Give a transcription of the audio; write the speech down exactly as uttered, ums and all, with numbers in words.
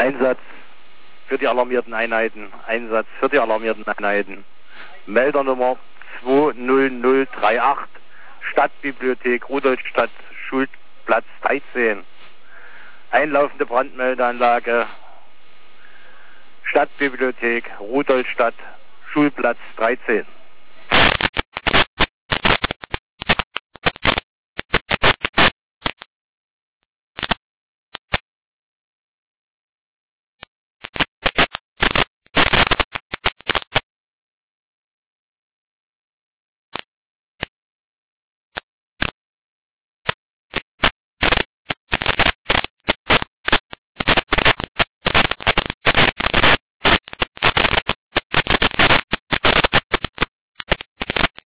Einsatz für die alarmierten Einheiten. Einsatz für die alarmierten Einheiten. Meldernummer zwei null null drei acht. Stadtbibliothek Rudolstadt, Schulplatz dreizehn. Einlaufende Brandmeldeanlage. Stadtbibliothek Rudolstadt, Schulplatz dreizehn.